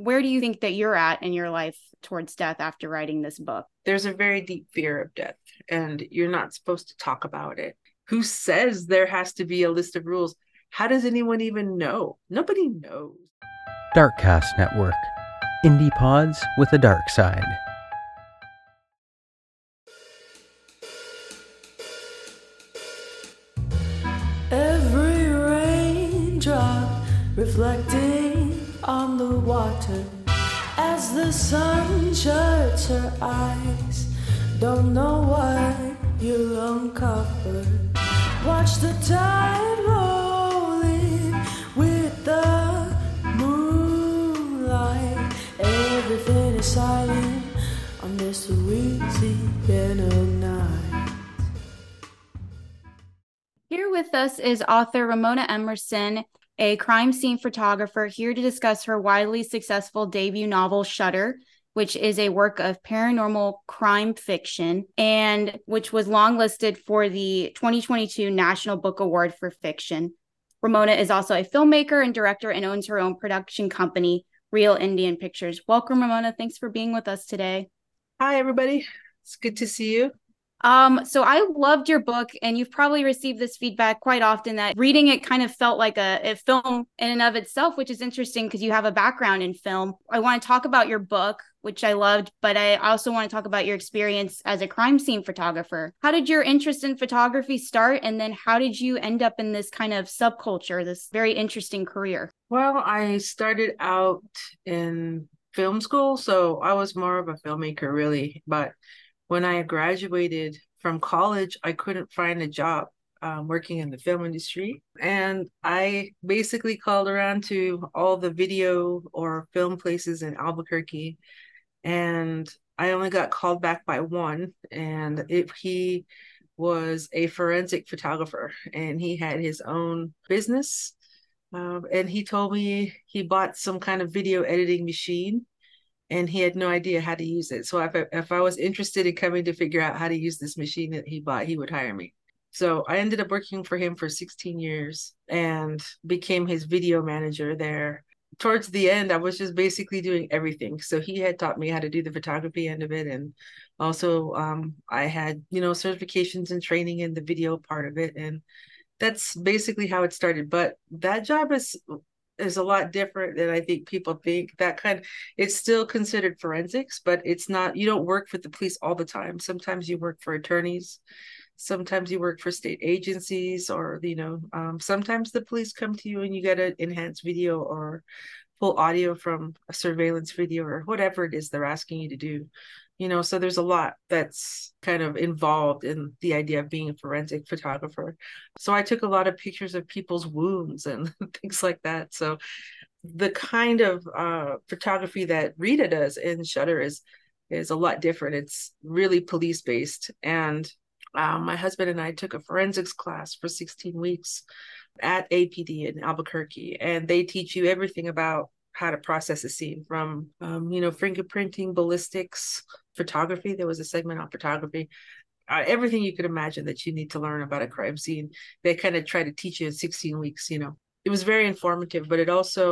where do you think that you're at in your life towards death after writing this book? There's a very deep fear of death, and you're not supposed to talk about it. Who says there has to be a list of rules? How does anyone even know? Nobody knows. Darkcast Network. Indie pods with a dark side. Every raindrop reflecting on the water as the sun shuts her eyes. Don't know what you'll uncover. Watch the tide roll in with the moonlight. Everything is silent on this Louisiana night. Here with us is author Ramona Emerson, a crime scene photographer, here to discuss her widely successful debut novel, Shutter, which is a work of paranormal crime fiction and which was longlisted for the 2022 National Book Award for Fiction. Ramona is also a filmmaker and director and owns her own production company, Real Indian Pictures. Welcome, Ramona. Thanks for being with us today. Hi, everybody. It's good to see you. So I loved your book, and you've probably received this feedback quite often that reading it kind of felt like a film in and of itself, which is interesting because you have a background in film. I want to talk about your book, which I loved, but I also want to talk about your experience as a crime scene photographer. How did your interest in photography start? And then how did you end up in this kind of subculture, this very interesting career? Well, I started out in film school, so I was more of a filmmaker, really. But when I graduated from college, I couldn't find a job working in the film industry. And I basically called around to all the video or film places in Albuquerque. And I only got called back by one. And he was a forensic photographer, and he had his own business. And he told me he bought some kind of video editing machine, and he had no idea how to use it. So if I was interested in coming to figure out how to use this machine that he bought, he would hire me. So I ended up working for him for 16 years and became his video manager there. Towards the end, I was just basically doing everything. So he had taught me how to do the photography end of it. And also I had, certifications and training in the video part of it. And that's basically how it started. But that job is a lot different than I think people think. It's still considered forensics, but it's not. You don't work with the police all the time. Sometimes you work for attorneys, sometimes you work for state agencies, or sometimes the police come to you and you get an enhanced video or full audio from a surveillance video or whatever it is they're asking you to do. So there's a lot that's kind of involved in the idea of being a forensic photographer. So I took a lot of pictures of people's wounds and things like that. So the kind of photography that Rita does in Shutter is a lot different. It's really police based. And my husband and I took a forensics class for 16 weeks at APD in Albuquerque, and they teach you everything about how to process a scene from, fingerprinting, ballistics, photography. There was a segment on photography. Everything you could imagine that you need to learn about a crime scene. They kind of try to teach you in 16 weeks. It was very informative, but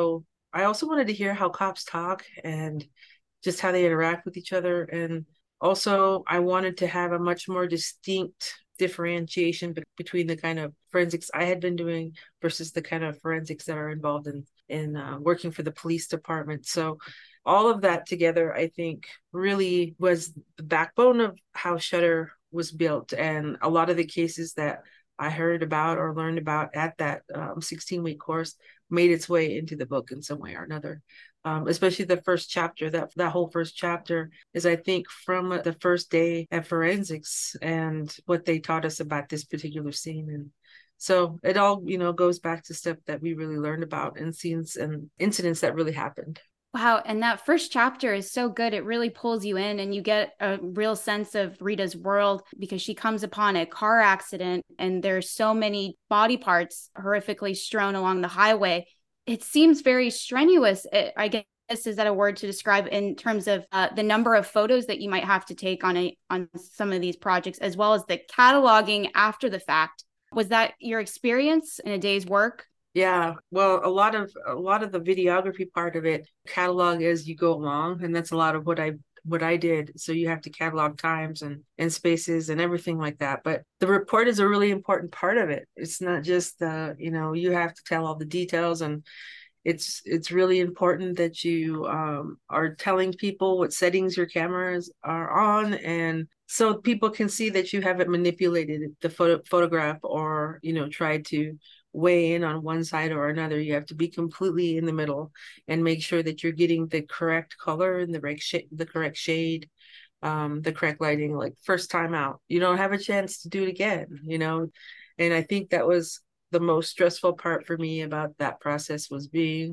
I also wanted to hear how cops talk and just how they interact with each other. And also, I wanted to have a much more distinct differentiation between the kind of forensics I had been doing versus the kind of forensics that are involved in working for the police department. So all of that together, I think, really was the backbone of how Shutter was built. And a lot of the cases that I heard about or learned about at that 16-week course made its way into the book in some way or another. Especially the first chapter, that whole first chapter is, I think, from the first day at forensics and what they taught us about this particular scene. And so it all, goes back to stuff that we really learned about and scenes and incidents that really happened. Wow. And that first chapter is so good. It really pulls you in and you get a real sense of Rita's world because she comes upon a car accident and there's so many body parts horrifically strewn along the highway. It seems very strenuous. I guess, is that a word to describe in terms of the number of photos that you might have to take on some of these projects, as well as the cataloging after the fact? Was that your experience in a day's work? Yeah, well, a lot of the videography part of it catalog as you go along, and that's a lot of what I did. So you have to catalog times and spaces and everything like that. But the report is a really important part of it. It's not just you have to tell all the details, and it's really important that you are telling people what settings your cameras are on, and so people can see that you haven't manipulated the photograph or tried to weigh in on one side or another. You have to be completely in the middle and make sure that you're getting the correct color and the correct shade, the correct lighting. Like first time out, you don't have a chance to do it again. And I think that was the most stressful part for me about that process was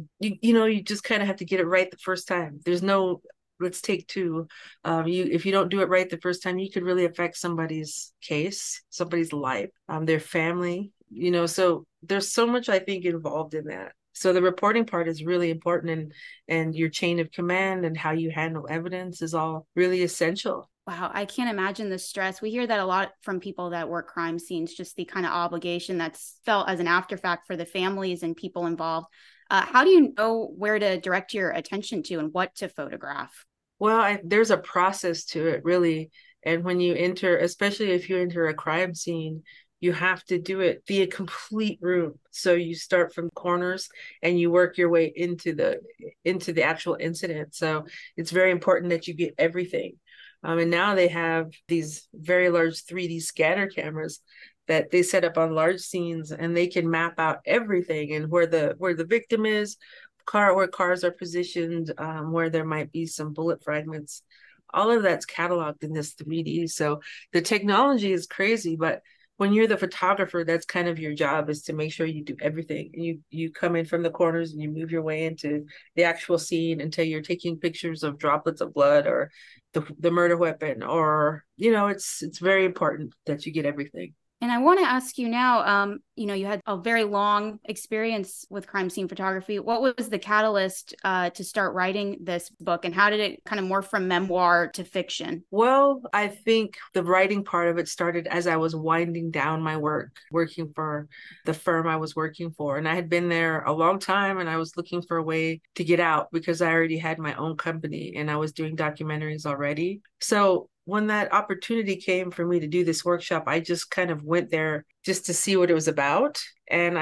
you just kind of have to get it right the first time. There's no let's take two. If you don't do it right the first time, you could really affect somebody's case, somebody's life, their family. So there's so much I think involved in that. So the reporting part is really important, and your chain of command and how you handle evidence is all really essential. Wow, I can't imagine the stress. We hear that a lot from people that work crime scenes, just the kind of obligation that's felt as an after fact for the families and people involved. How do you know where to direct your attention to and what to photograph? Well, there's a process to it, really. And when you enter, especially if you enter a crime scene, you have to do it the complete room. So you start from corners and you work your way into the actual incident. So it's very important that you get everything. And now they have these very large 3D scanner cameras that they set up on large scenes, and they can map out everything and where the victim is, where cars are positioned, where there might be some bullet fragments. All of that's cataloged in this 3D. So the technology is crazy, but when you're the photographer, that's kind of your job, is to make sure you do everything. You come in from the corners and you move your way into the actual scene until you're taking pictures of droplets of blood or the murder weapon, or it's very important that you get everything. And I want to ask you now, you had a very long experience with crime scene photography. What was the catalyst to start writing this book, and how did it kind of morph from memoir to fiction? Well, I think the writing part of it started as I was winding down my work, working for the firm I was working for. And I had been there a long time, and I was looking for a way to get out because I already had my own company and I was doing documentaries already. So when that opportunity came for me to do this workshop, I just kind of went there just to see what it was about. And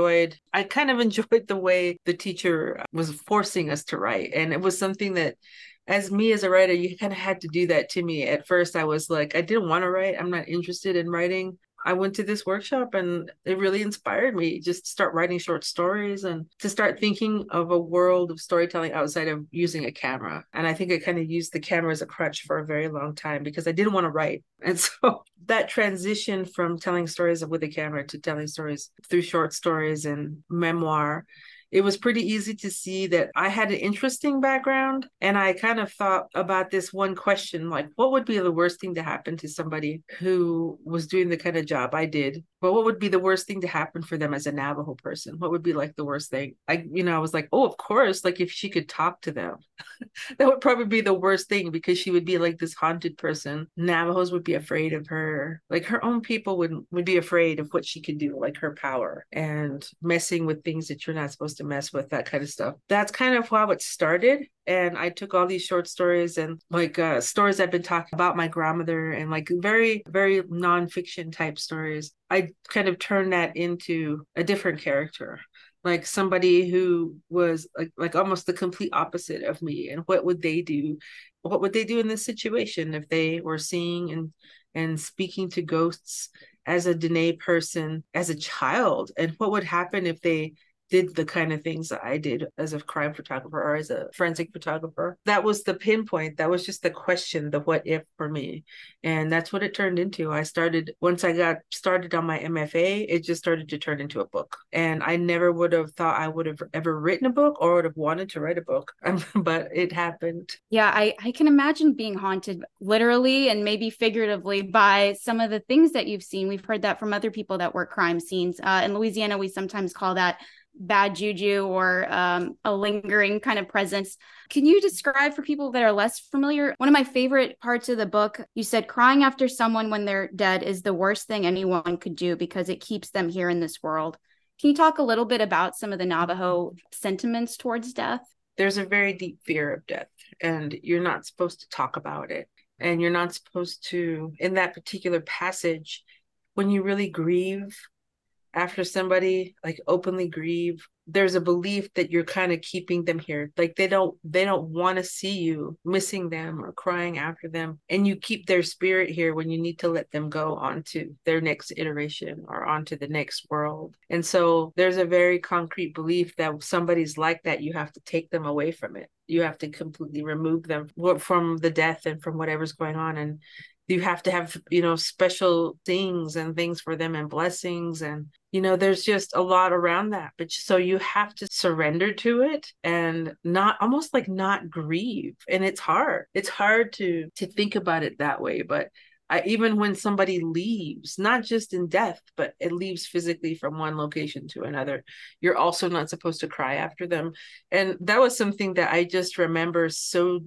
I kind of enjoyed the way the teacher was forcing us to write. And it was something that, as a writer, you kind of had to do that to me. At first, I was like, I didn't want to write. I'm not interested in writing. I went to this workshop and it really inspired me just to start writing short stories and to start thinking of a world of storytelling outside of using a camera. And I think I kind of used the camera as a crutch for a very long time because I didn't want to write. And so that transition from telling stories with a camera to telling stories through short stories and memoir, it was pretty easy to see that I had an interesting background. And I kind of thought about this one question, like, what would be the worst thing to happen to somebody who was doing the kind of job I did? But what would be the worst thing to happen for them as a Navajo person? What would be like the worst thing? I was like, oh, of course, like if she could talk to them, that would probably be the worst thing, because she would be like this haunted person. Navajos would be afraid of her. Like her own people would be afraid of what she could do, like her power and messing with things that you're not supposed to mess with, that kind of stuff. That's kind of how it started. And I took all these short stories and like stories I've been talking about my grandmother, and like very, very nonfiction type stories. I kind of turned that into a different character, like somebody who was like almost the complete opposite of me. And what would they do? What would they do in this situation if they were seeing and speaking to ghosts as a Dene person as a child? And what would happen if they did the kind of things that I did as a crime photographer or as a forensic photographer? That was the pinpoint. That was just the question, the what if for me. And that's what it turned into. Once I got started on my MFA, it just started to turn into a book. And I never would have thought I would have ever written a book or would have wanted to write a book, but it happened. Yeah, I can imagine being haunted literally and maybe figuratively by some of the things that you've seen. We've heard that from other people that work crime scenes. In Louisiana, we sometimes call that bad juju, or a lingering kind of presence. Can you describe for people that are less familiar? One of my favorite parts of the book, you said crying after someone when they're dead is the worst thing anyone could do because it keeps them here in this world. Can you talk a little bit about some of the Navajo sentiments towards death? There's a very deep fear of death, and you're not supposed to talk about it. And you're not supposed to, in that particular passage, when you really grieve after somebody, like openly grieve, there's a belief that you're kind of keeping them here. Like they don't want to see you missing them or crying after them. And you keep their spirit here when you need to let them go on to their next iteration or onto the next world. And so there's a very concrete belief that if somebody's like that, you have to take them away from it. You have to completely remove them from the death and from whatever's going on. And you have to have, special things and things for them and blessings. And, there's just a lot around that. But so you have to surrender to it and not grieve. And it's hard. It's hard to think about it that way. But even when somebody leaves, not just in death, but it leaves physically from one location to another, you're also not supposed to cry after them. And that was something that I just remember so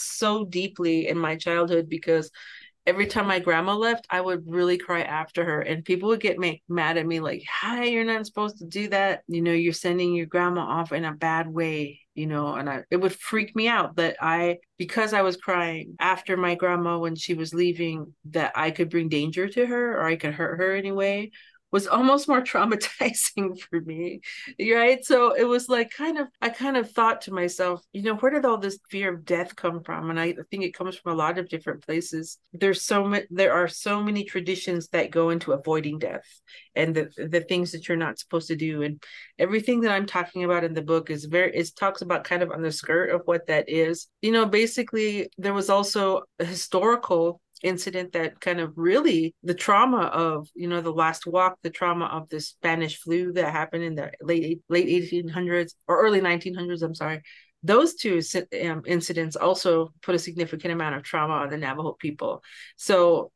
deeply in my childhood, because every time my grandma left, I would really cry after her, and people would get mad at me like, hi, you're not supposed to do that. You're sending your grandma off in a bad way, and it would freak me out that because I was crying after my grandma when she was leaving, that I could bring danger to her or I could hurt her anyway, was almost more traumatizing for me, right? So it was like I kind of thought to myself, where did all this fear of death come from? And I think it comes from a lot of different places. There are so many traditions that go into avoiding death and the things that you're not supposed to do. And everything that I'm talking about in the book it talks about kind of on the skirt of what that is. Basically there was also a historical incident that kind of really the trauma of the last walk, the trauma of the Spanish flu that happened in the late 1800s or early 1900s, I'm sorry. Those two incidents also put a significant amount of trauma on the Navajo people. So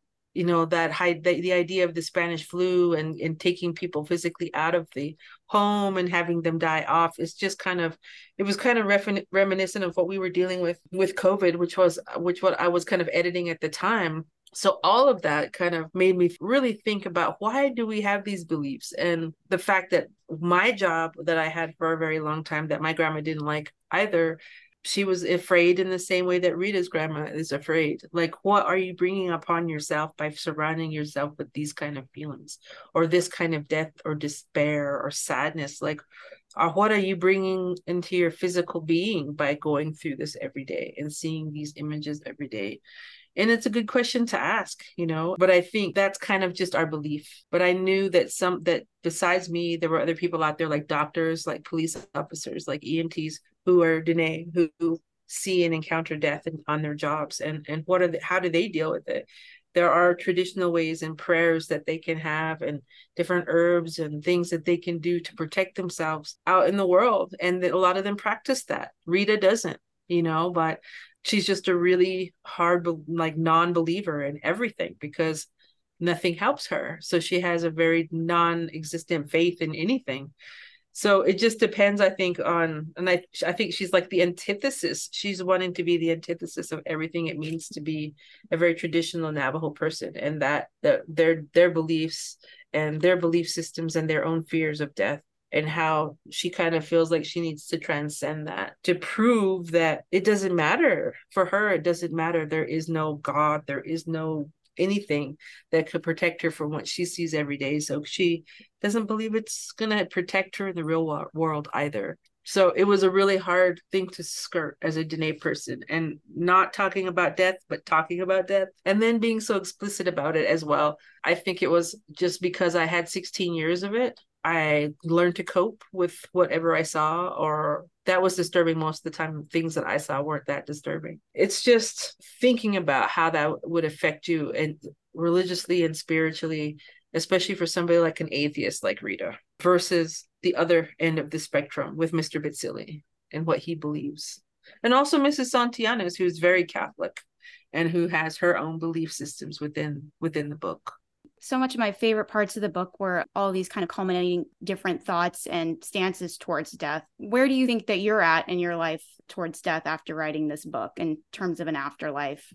the idea of the Spanish flu and taking people physically out of the home and having them die off is just it was kind of reminiscent of what we were dealing with COVID, which what I was kind of editing at the time. So all of that kind of made me really think about, why do we have these beliefs? And the fact that my job that I had for a very long time, that my grandma didn't like either, she was afraid in the same way that Rita's grandma is afraid. Like, what are you bringing upon yourself by surrounding yourself with these kind of feelings, or this kind of death or despair or sadness? Like, what are you bringing into your physical being by going through this every day and seeing these images every day? And it's a good question to ask, but I think that's kind of just our belief. But I knew that besides me, there were other people out there, like doctors, like police officers, like EMTs, who are Dene, who see and encounter death on their jobs. And how do they deal with it? There are traditional ways and prayers that they can have, and different herbs and things that they can do to protect themselves out in the world. And a lot of them practice that. Rita doesn't, but she's just a really hard, like, non-believer in everything, because nothing helps her. So she has a very non-existent faith in anything. So it just depends, I think, and I think she's like the antithesis. She's wanting to be the antithesis of everything it means to be a very traditional Navajo person, and that their beliefs and their belief systems and their own fears of death, and how she kind of feels like she needs to transcend that to prove that it doesn't matter. For her, it doesn't matter. There is no God. There is no anything that could protect her from what she sees every day. So she doesn't believe it's going to protect her in the real world either. So it was a really hard thing to skirt as a Dene person, and not talking about death, but talking about death, and then being so explicit about it as well. I think it was just because I had 16 years of it. I learned to cope with whatever I saw, or that was disturbing most of the time. Things that I saw weren't that disturbing. It's just thinking about how that would affect you, and religiously and spiritually, especially for somebody like an atheist like Rita, versus the other end of the spectrum with Mr. Bitsili and what he believes. And also Mrs. Santillanes, who's very Catholic and who has her own belief systems within the book. So much of my favorite parts of the book were all these kind of culminating different thoughts and stances towards death. Where do you think that you're at in your life towards death after writing this book in terms of an afterlife?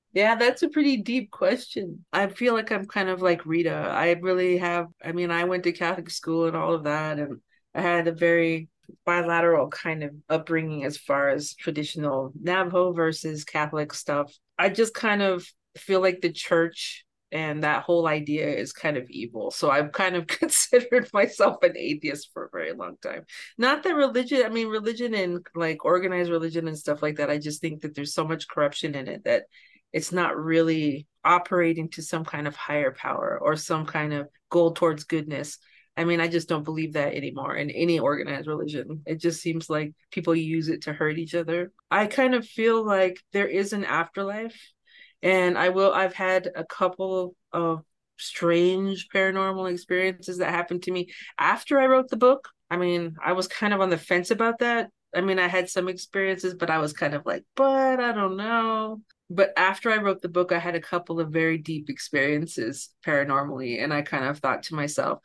Yeah, that's a pretty deep question. I feel like I'm kind of like Rita. I really have, I mean, I went to Catholic school and all of that, and I had a very bilateral kind of upbringing as far as traditional Navajo versus Catholic stuff. I just kind of feel like the church and that whole idea is kind of evil. So I've kind of considered myself an atheist for a very long time. Not that religion, I mean, religion and like organized religion and stuff like that, I just think that there's so much corruption in it that it's not really operating to some kind of higher power or some kind of goal towards goodness. I mean, I just don't believe that anymore in any organized religion. It just seems like people use it to hurt each other. I kind of feel like there is an afterlife, and I've had a couple of strange paranormal experiences that happened to me after I wrote the book. I mean, I was kind of on the fence about that. I mean, I had some experiences, but I was kind of like, but I don't know. But after I wrote the book, I had a couple of very deep experiences paranormally, and I kind of thought to myself,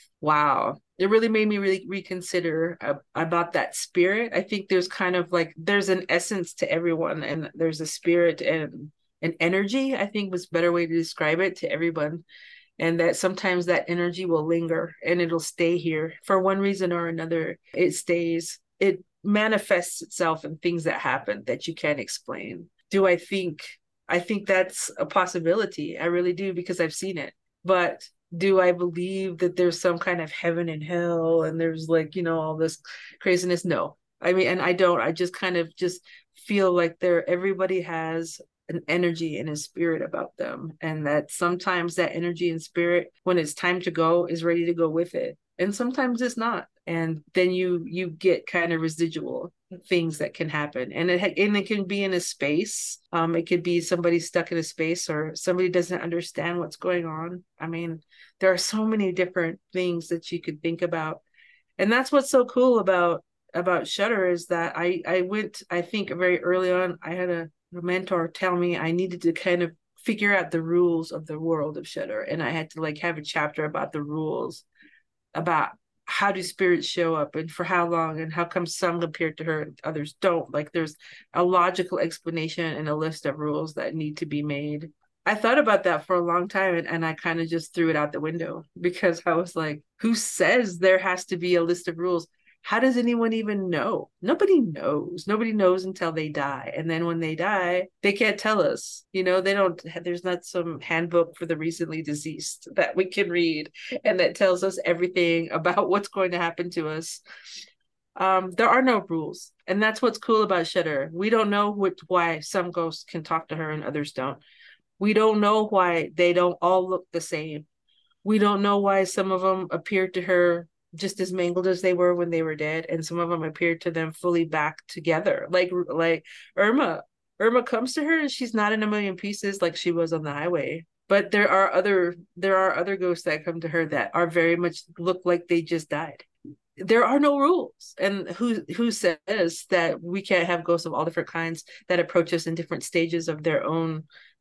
wow, it really made me really reconsider about that spirit. I think there's kind of like there's an essence to everyone, and there's a spirit and an energy, I think was a better way to describe it to everyone. And that sometimes that energy will linger and it'll stay here for one reason or another. It stays, it manifests itself in things that happen that you can't explain. Do I think? I think that's a possibility. I really do because I've seen it. But do I believe that there's some kind of heaven and hell and there's like, all this craziness? No. I mean, and I don't. I just kind of just feel like everybody has an energy and a spirit about them, and that sometimes that energy and spirit, when it's time to go, is ready to go with it, and sometimes it's not, and then you get kind of residual things that can happen, and it can be in a space. It could be somebody stuck in a space, or somebody doesn't understand what's going on. I mean, there are so many different things that you could think about, and that's what's so cool about Shutter is that I think very early on, I had a mentor tell me I needed to kind of figure out the rules of the world of Shutter, and I had to like have a chapter about the rules, about how do spirits show up and for how long and how come some appear to her and others don't. Like there's a logical explanation and a list of rules that need to be made. I thought about that for a long time, and I kind of just threw it out the window because I was like, who says there has to be a list of rules? How does anyone even know? Nobody knows. Nobody knows until they die. And then when they die, they can't tell us. They don't, there's not some handbook for the recently deceased that we can read and that tells us everything about what's going to happen to us. There are no rules. And that's what's cool about Shutter. We don't know why some ghosts can talk to her and others don't. We don't know why they don't all look the same. We don't know why some of them appear to her just as mangled as they were when they were dead, and some of them appeared to them fully back together. Like Irma. Irma comes to her and she's not in a million pieces like she was on the highway. But there are other ghosts that come to her that are very much look like they just died. There are no rules. And who says that we can't have ghosts of all different kinds that approach us in different stages of their own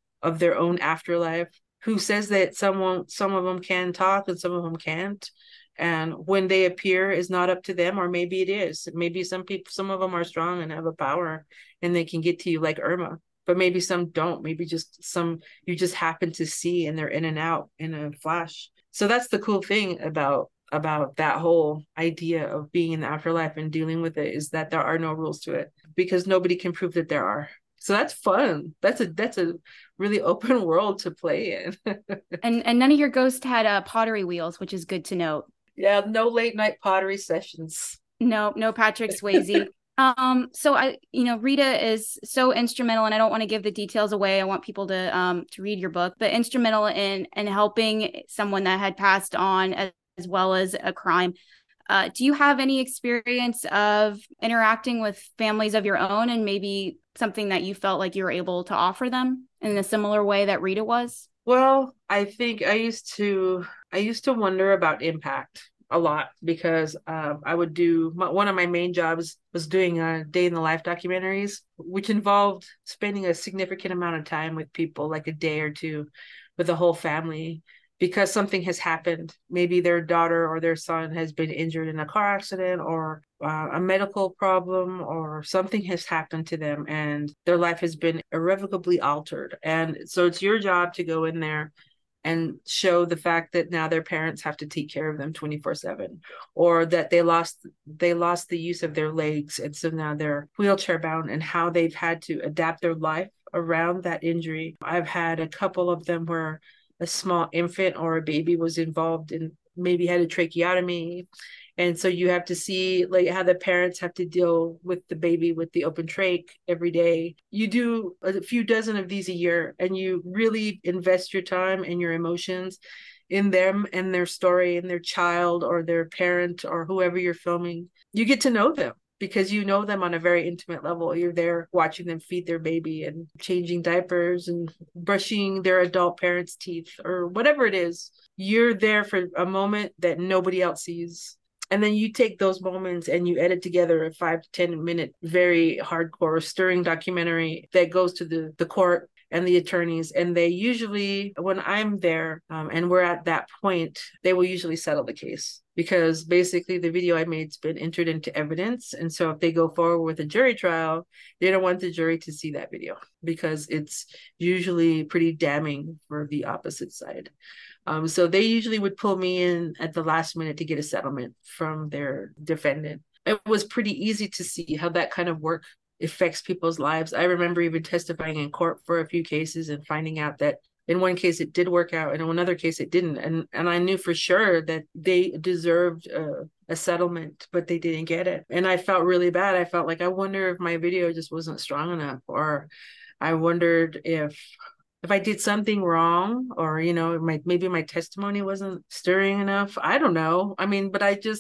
afterlife? Who says that some of them can talk and some of them can't? And when they appear is not up to them, or maybe it is. Maybe some of them are strong and have a power and they can get to you like Irma, but maybe some don't. Maybe just some you just happen to see and they're in and out in a flash. So that's the cool thing about that whole idea of being in the afterlife and dealing with it, is that there are no rules to it because nobody can prove that there are. So that's fun. That's a really open world to play in. and none of your ghosts had pottery wheels, which is good to note. Yeah, no late night pottery sessions. No Patrick Swayze. So Rita is so instrumental, and I don't want to give the details away. I want people to read your book, but instrumental in helping someone that had passed on, as well as a crime. Do you have any experience of interacting with families of your own, and maybe something that you felt like you were able to offer them in a similar way that Rita was? Well, I think I used to wonder about impact a lot because I would do one of my main jobs was doing day in the life documentaries, which involved spending a significant amount of time with people, like a day or two with the whole family. because something has happened. Maybe their daughter or their son has been injured in a car accident, or a medical problem, or something has happened to them and their life has been irrevocably altered. And so it's your job to go in there and show the fact that now their parents have to take care of them 24/7, or that they lost the use of their legs, and so now they're wheelchair bound, and how they've had to adapt their life around that injury. I've had a couple of them where a small infant or a baby was involved and maybe had a tracheotomy. And so you have to see like how the parents have to deal with the baby with the open trach every day. You do a few dozen of these a year, and you really invest your time and your emotions in them and their story and their child or their parent or whoever you're filming. You get to know them because you know them on a very intimate level. You're there watching them feed their baby and changing diapers and brushing their adult parents' teeth or whatever it is. You're there for a moment that nobody else sees. And then you take those moments and you edit together a 5 to 10 minute, very hardcore, stirring documentary that goes to the court and the attorneys. And they usually, when I'm there and we're at that point, they will usually settle the case, because basically the video I made's been entered into evidence. And so if they go forward with a jury trial, they don't want the jury to see that video because it's usually pretty damning for the opposite side. So they usually would pull me in at the last minute to get a settlement from their defendant. It was pretty easy to see how that kind of work affects people's lives. I remember even testifying in court for a few cases and finding out that in one case it did work out and in another case it didn't. And I knew for sure that they deserved a settlement, but they didn't get it. And I felt really bad. I felt like, I wonder if my video just wasn't strong enough, or I wondered if I did something wrong, or, maybe my testimony wasn't stirring enough. I don't know. I mean, but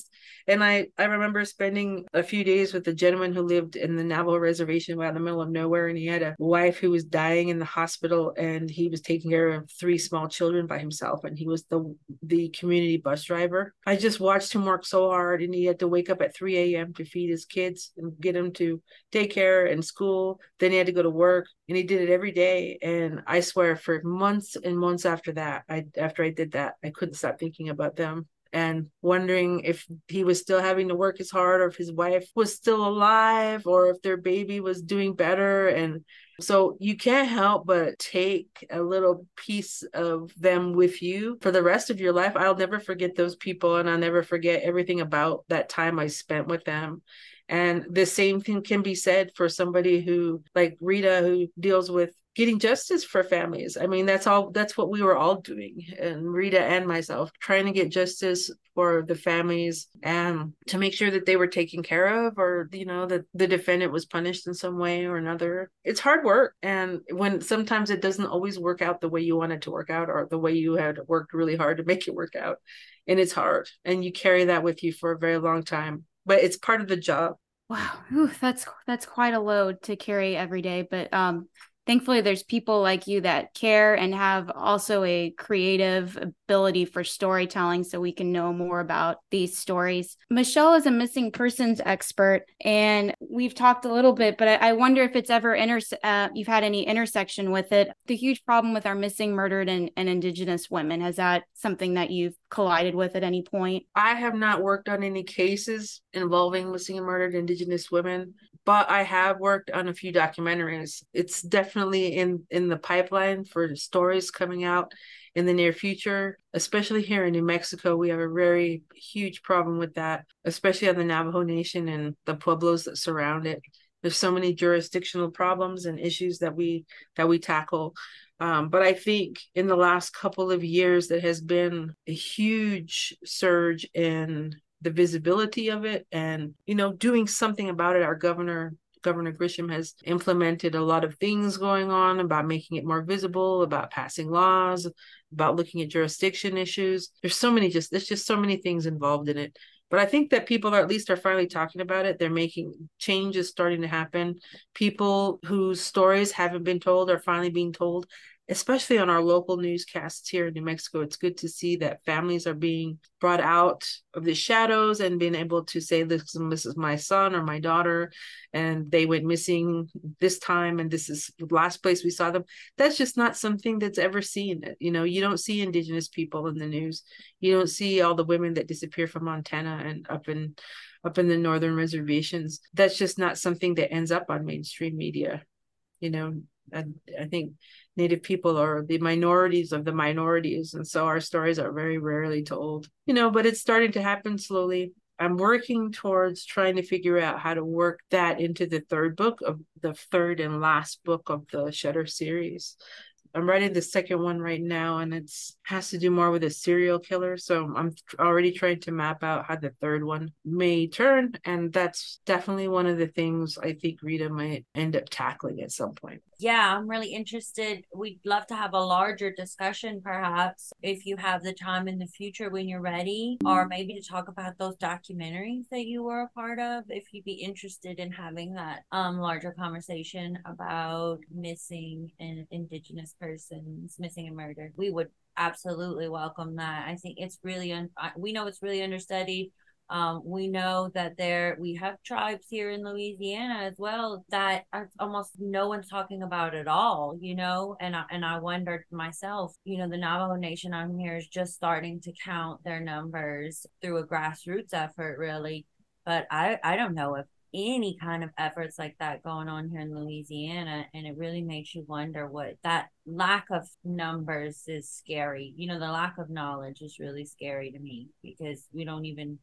I remember spending a few days with a gentleman who lived in the Navajo reservation out in the middle of nowhere. And he had a wife who was dying in the hospital, and he was taking care of 3 small children by himself. And he was the community bus driver. I just watched him work so hard, and he had to wake up at 3 a.m. to feed his kids and get them to daycare and school. Then he had to go to work, and he did it every day. And I swear for months and months after that, after I did that, I couldn't stop thinking about them and wondering if he was still having to work as hard, or if his wife was still alive, or if their baby was doing better. And so you can't help but take a little piece of them with you for the rest of your life. I'll never forget those people, and I'll never forget everything about that time I spent with them. And the same thing can be said for somebody who, like Rita, who deals with getting justice for families. I mean, that's what we were all doing, and Rita and myself, trying to get justice for the families and to make sure that they were taken care of, or, that the defendant was punished in some way or another. It's hard work. And when sometimes it doesn't always work out the way you want it to work out, or the way you had worked really hard to make it work out. And it's hard. And you carry that with you for a very long time, but it's part of the job. Wow. Ooh, that's quite a load to carry every day. But thankfully, there's people like you that care and have also a creative ability for storytelling, so we can know more about these stories. Michelle is a missing persons expert, and we've talked a little bit, but I wonder if it's ever you've had any intersection with it. The huge problem with our missing, murdered, and Indigenous women. Has that something that you've collided with at any point? I have not worked on any cases involving missing and murdered Indigenous women, but I have worked on a few documentaries. It's definitely in the pipeline for stories coming out in the near future, especially here in New Mexico. We have a very huge problem with that, especially on the Navajo Nation and the pueblos that surround it. There's so many jurisdictional problems and issues that we tackle. But I think in the last couple of years, there has been a huge surge in the visibility of it and, doing something about it. Our Governor Grisham has implemented a lot of things going on about making it more visible, about passing laws, about looking at jurisdiction issues. There's just so many things involved in it. But I think that people are finally talking about it. They're making changes starting to happen. People whose stories haven't been told are finally being told. especially on our local newscasts here in New Mexico, it's good to see that families are being brought out of the shadows and being able to say, this is my son or my daughter, and they went missing this time, and this is the last place we saw them. That's just not something that's ever seen. You know, you don't see Indigenous people in the news. You don't see all the women that disappear from Montana and up in the northern reservations. That's just not something that ends up on mainstream media. You know, I think Native people are the minorities of the minorities, and so our stories are very rarely told. You know, but it's starting to happen slowly. I'm working towards trying to figure out how to work that into the third and last book of the Shutter series. I'm writing the second one right now, and it's has to do more with a serial killer. So I'm already trying to map out how the third one may turn, and that's definitely one of the things I think Rita might end up tackling at some point. Yeah, I'm really interested. We'd love to have a larger discussion, perhaps, if you have the time in the future when you're ready, or maybe to talk about those documentaries that you were a part of, if you'd be interested in having that larger conversation about missing and Indigenous persons, missing and murdered. We would absolutely welcome that. I think it's really, we know it's really understudied. We know that we have tribes here in Louisiana as well that almost no one's talking about at all, you know, and I wondered myself, you know, the Navajo Nation on here is just starting to count their numbers through a grassroots effort, really. But I don't know if any kind of efforts like that going on here in Louisiana, and it really makes you wonder what that lack of numbers is scary. You know, the lack of knowledge is really scary to me, because we don't even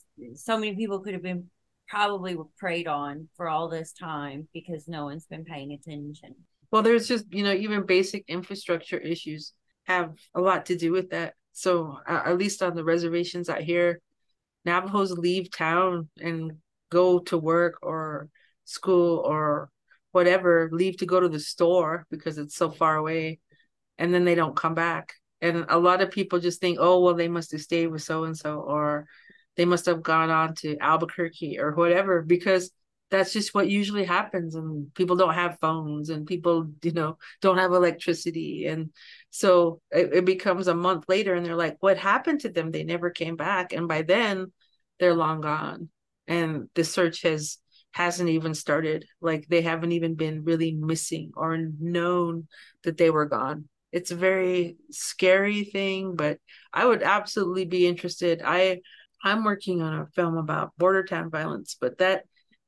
so many people could have been probably preyed on for all this time because no one's been paying attention. Well, there's just, you know, even basic infrastructure issues have a lot to do with that. So at least on the reservations out here, Navajos leave town and go to work or school or whatever, leave to go to the store because it's so far away, and then they don't come back. And a lot of people just think, oh, well, they must have stayed with so-and-so, or they must have gone on to Albuquerque or whatever, because that's just what usually happens. And people don't have phones, and people, you know, don't have electricity. And so it becomes a month later and they're like, what happened to them? They never came back. And by then they're long gone. And the search hasn't even started. Like, they haven't even been really missing or known that they were gone. It's a very scary thing, but I would absolutely be interested. I'm working on a film about border town violence, but that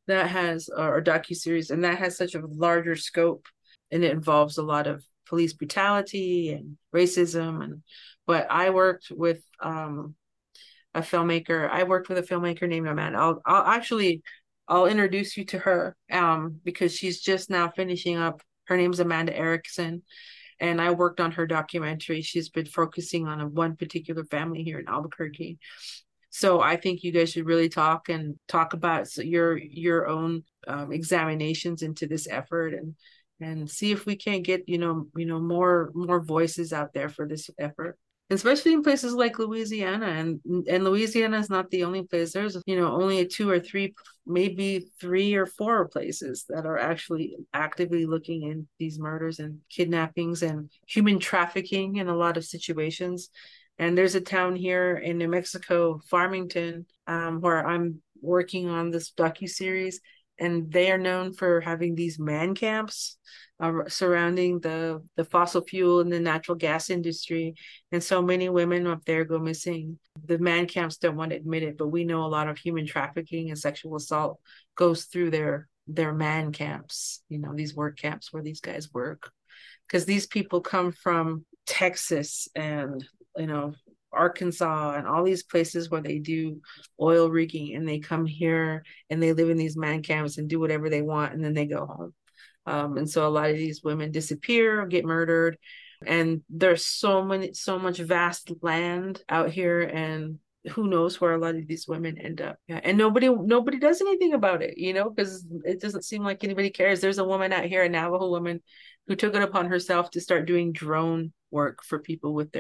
has a docuseries, and that has such a larger scope, and it involves a lot of police brutality and racism. But I worked with a filmmaker. I worked with a filmmaker named Amanda. I'll introduce you to her because she's just now finishing up. Her name's Amanda Erickson, and I worked on her documentary. She's been focusing on one particular family here in Albuquerque. So I think you guys should really talk about your own examinations into this effort, and see if we can't get more voices out there for this effort, especially in places like Louisiana. And Louisiana is not the only place. There's only 2 or 3, maybe 3 or 4 places that are actually actively looking in these murders and kidnappings and human trafficking in a lot of situations. And there's a town here in New Mexico, Farmington, where I'm working on this docuseries, and they are known for having these man camps surrounding the fossil fuel and the natural gas industry. And so many women up there go missing. The man camps don't want to admit it, but we know a lot of human trafficking and sexual assault goes through their man camps, these work camps where these guys work. Because these people come from Texas and Arkansas and all these places where they do oil rigging, and they come here and they live in these man camps and do whatever they want, and then they go home. And so a lot of these women disappear or get murdered, and there's so much vast land out here, and who knows where a lot of these women end up. Yeah. And nobody does anything about it, because it doesn't seem like anybody cares. There's a woman out here, a Navajo woman, who took it upon herself to start doing drone work for people with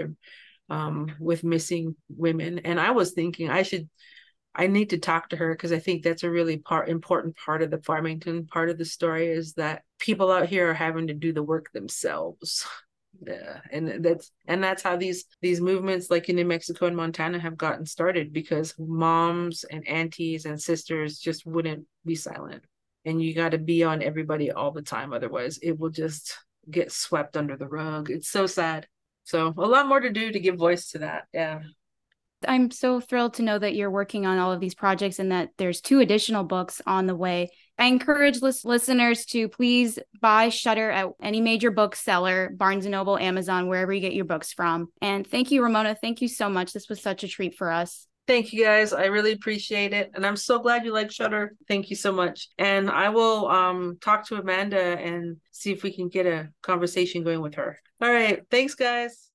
missing women. And I was thinking I need to talk to her, because I think that's a really important part of the Farmington part of the story, is that people out here are having to do the work themselves. Yeah, and that's how these movements like in New Mexico and Montana have gotten started, because moms and aunties and sisters just wouldn't be silent. And you got to be on everybody all the time, otherwise it will just get swept under the rug. It's so sad. So a lot more to do to give voice to that. Yeah. I'm so thrilled to know that you're working on all of these projects and that there's 2 additional books on the way. I encourage listeners to please buy Shutter at any major bookseller, Barnes & Noble, Amazon, wherever you get your books from. And thank you, Ramona. Thank you so much. This was such a treat for us. Thank you, guys. I really appreciate it. And I'm so glad you like Shutter. Thank you so much. And I will talk to Amanda and see if we can get a conversation going with her. All right. Thanks, guys.